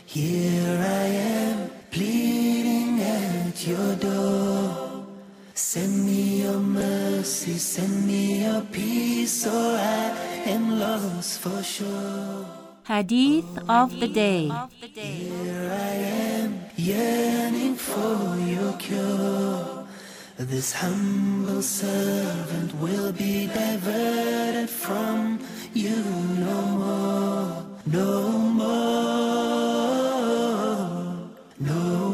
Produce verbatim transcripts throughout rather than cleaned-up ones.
Here I am, pleading at your door. Send me your mercy, send me your peace, or I am lost for sure. Hadith of the Day. Here I am, yearning for your cure. This humble servant will be diverted from you no more, no more, no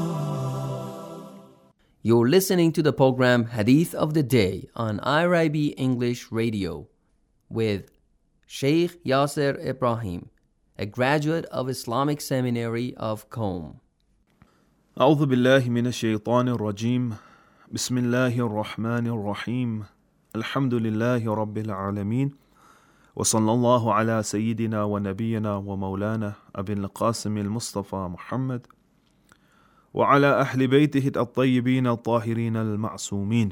more. You're listening to the program Hadith of the Day on I R I B English Radio with Sheikh Yasser Ibrahim, a graduate of Islamic Seminary of Qom. أعوذ بالله من الشيطان الرجيم بسم الله الرحمن الرحيم الحمد لله رب العالمين وصلى الله على سيدنا ونبينا ومولانا أبي القاسم المصطفى محمد وعلى أهل بيته الطيبين الطاهرين المعصومين.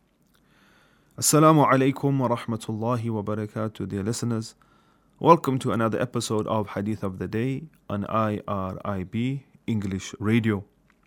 Assalamu alaikum wa rahmatullahi wa barakatuh, dear listeners. Welcome to another episode of Hadith of the Day on I R I B English Radio.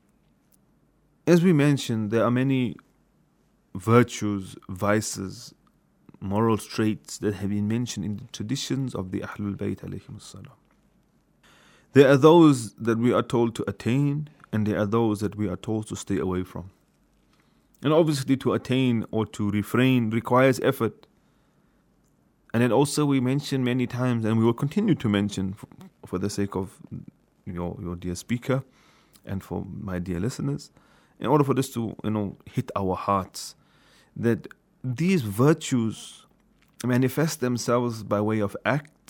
As we mentioned, there are many virtues, vices, moral traits that have been mentioned in the traditions of the Ahlul Bayt alayhim as-salam. There are those that we are told to attain, and there are those that we are told to stay away from. And obviously to attain or to refrain requires effort. And then also we mention many times, and we will continue to mention for, for the sake of your, your dear speaker and for my dear listeners, in order for this to, you know, hit our hearts, that these virtues manifest themselves by way of act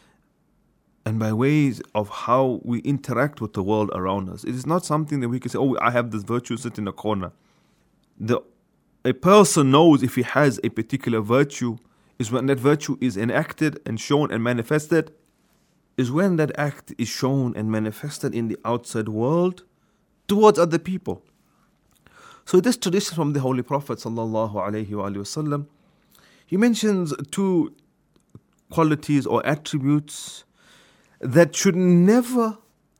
and by ways of how we interact with the world around us. It is not something that we can say, oh, I have this virtue sit in a corner. The, a person knows if he has a particular virtue is when that virtue is enacted and shown and manifested, is when that act is shown and manifested in the outside world towards other people. So this tradition from the Holy Prophet sallallahu alaihi wasallam, he mentions two qualities or attributes that should never,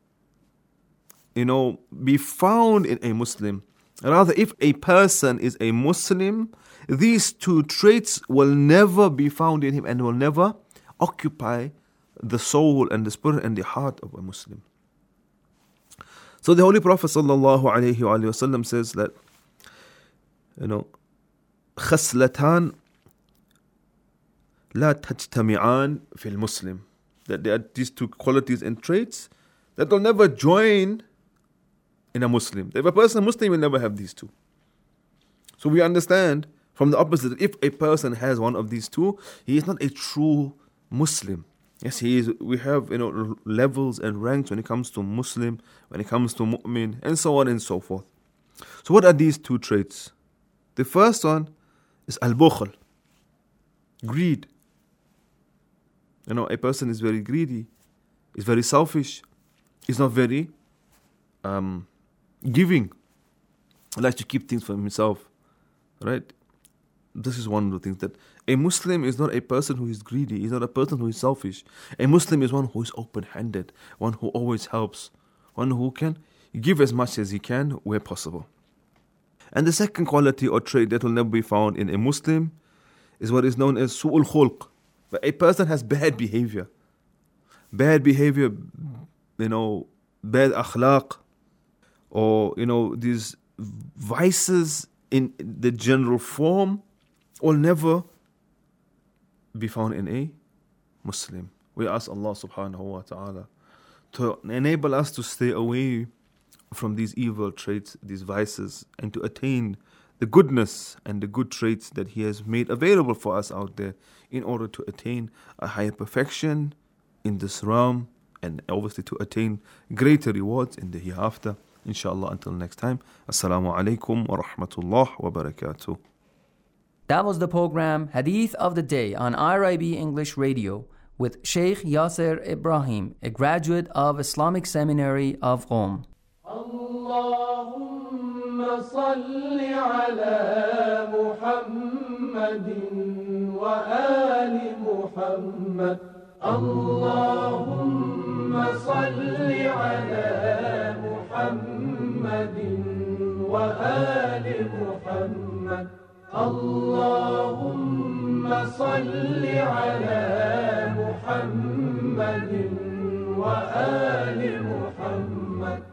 you know, be found in a Muslim. Rather, if a person is a Muslim, these two traits will never be found in him and will never occupy the soul and the spirit and the heart of a Muslim. So the Holy Prophet sallallahu alaihi wasallam says that, you know, خصلتان لا تجتمعان في المسلم, that there are these two qualities and traits that will never join in a Muslim. If a person is Muslim, will never have these two. So we understand from the opposite that if a person has one of these two, he is not a true Muslim. Yes, he is. We have, you know, levels and ranks when it comes to Muslim, when it comes to Mu'min, and so on and so forth. So what are these two traits? The first one is al-bukhl, greed. You know, a person is very greedy, is very selfish, is not very um, giving, likes to keep things for himself, right? This is one of the things, that a Muslim is not a person who is greedy, is not a person who is selfish. A Muslim is one who is open-handed, one who always helps, one who can give as much as he can where possible. And the second quality or trait that will never be found in a Muslim is what is known as su'ul khulq. But a person has bad behavior. Bad behavior, you know, bad akhlaq, or, you know, these vices in the general form will never be found in a Muslim. We ask Allah subhanahu wa ta'ala to enable us to stay away from these evil traits, these vices, and to attain the goodness and the good traits that He has made available for us out there in order to attain a higher perfection in this realm and obviously to attain greater rewards in the hereafter. Inshallah, until next time. Assalamu alaikum wa rahmatullah wa barakatuh. That was the program Hadith of the Day on I R I B English Radio with Sheikh Yasser Ibrahim, a graduate of Islamic Seminary of Qom. Allahumma salli ala Muhammadin wa ali Muhammad. Allahumma salli صل على محمد وآل محمد اللهم صل على محمد وآل محمد